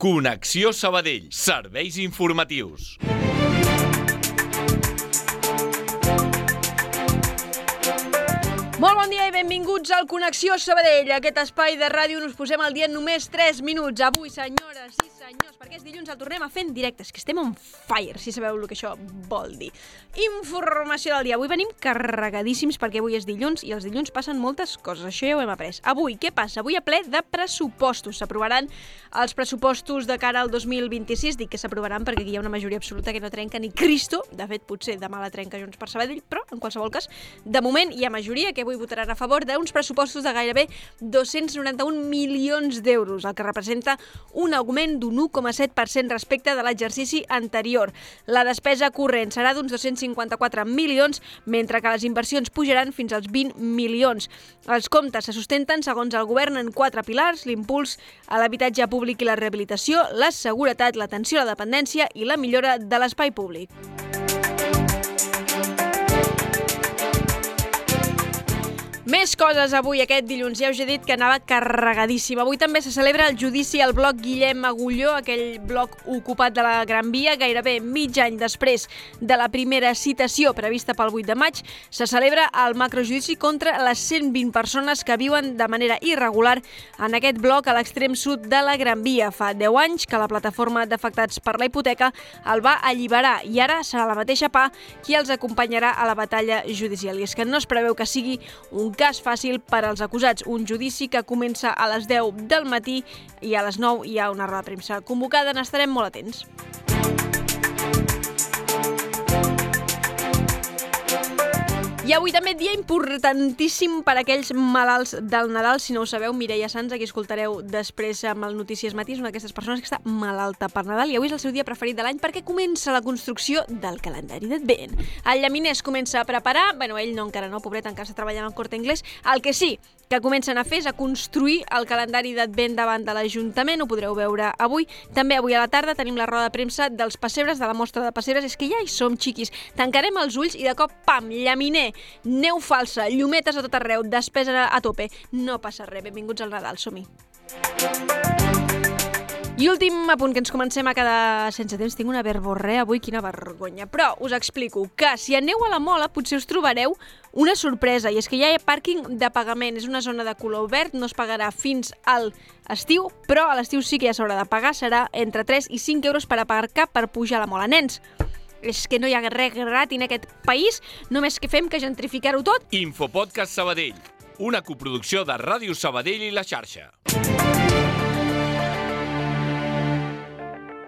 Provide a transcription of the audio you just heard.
Connexió Sabadell. Serveis informatius. Molt bon dia i benvinguts al Connexió Sabadell. Aquest espai de ràdio on us posem al dia en només 3 minuts. Avui, senyores i senyors, perquè és dilluns, el tornem a fer en directe. És que estem on fire, si sabeu el que això vol dir. Informació del dia. Avui venim carregadíssims perquè avui és dilluns i els dilluns passen moltes coses. Això ja ho hem après. Avui, què passa? Avui a ple de pressupostos. S'aprovaran els pressupostos de cara al 2026. Dic que s'aprovaran perquè aquí hi ha una majoria absoluta que no trenca ni Cristo. De fet, potser demà la trenca Junts per Sabadell, però en qualsevol cas, de moment hi ha majoria que avui votaran a favor d'uns pressupostos de gairebé 291 milions d'euros, el que representa un augment d'un 1,7% respecte de l'exercici anterior. La despesa corrent serà d'uns 254 milions, mentre que les inversions pujaran fins als 20 milions. Els comptes se sustenten, segons el govern, en 4 pilars: l'impuls a l'habitatge públic i la rehabilitació, la seguretat, l'atenció a la dependència i la millora de l'espai públic. Més coses avui, aquest dilluns. Ja us he dit que anava carregadíssim. Avui també se celebra el judici al bloc Guillem Agulló, aquell bloc ocupat de la Gran Via. Gairebé mig any després de la primera citació prevista pel 8 de maig, se celebra el macrojudici contra les 120 persones que viuen de manera irregular en aquest bloc a l'extrem sud de la Gran Via. Fa 10 anys que la plataforma d'afectats per la hipoteca el va alliberar i ara serà la mateixa PA qui els acompanyarà a la batalla judicial. I és que no es preveu que sigui un cas fàcil per als acusats, un judici que comença a les 10 del matí i a les 9 hi ha una roda de premsa convocada, n'estarem molt atents. I avui també dia importantíssim per a aquells malalts del Nadal. Si no ho sabeu, Mireia Sans, aquí escoltareu després amb el Notícies Matí, és una d'aquestes persones que està malalta per Nadal i avui és el seu dia preferit de l'any perquè comença la construcció del calendari d'Advent. El llaminers comença a preparar, ell no, encara no, pobret, encara està treballant al Corte Inglés. El que sí que comencen a fer és a construir el calendari d'Advent davant de l'Ajuntament, ho podreu veure avui. També avui a la tarda tenim la roda de premsa dels pessebres, de la mostra de pessebres. És que ja hi som, xiquis. Tancarem els ulls i de cop, pam, llaminer, neu falsa, llumetes a tot arreu, despesa a tope. No passa res, benvinguts al Nadal, som-hi. I últim apunt, que ens comencem a quedar sense temps. Tinc una verborrea avui, quina vergonya. Però us explico que si aneu a la Mola potser us trobareu una sorpresa, i és que ja hi ha pàrquing de pagament. És una zona de color verd, no es pagarà fins al estiu, però a l'estiu sí que ja s'haurà de pagar. Serà entre 3 i 5 euros per aparcar per pujar a la Mola. Nens, és que no hi ha res gratis en aquest país, només que fem que gentrificar-ho tot. Infopodcast Sabadell, una coproducció de Ràdio Sabadell i La Xarxa.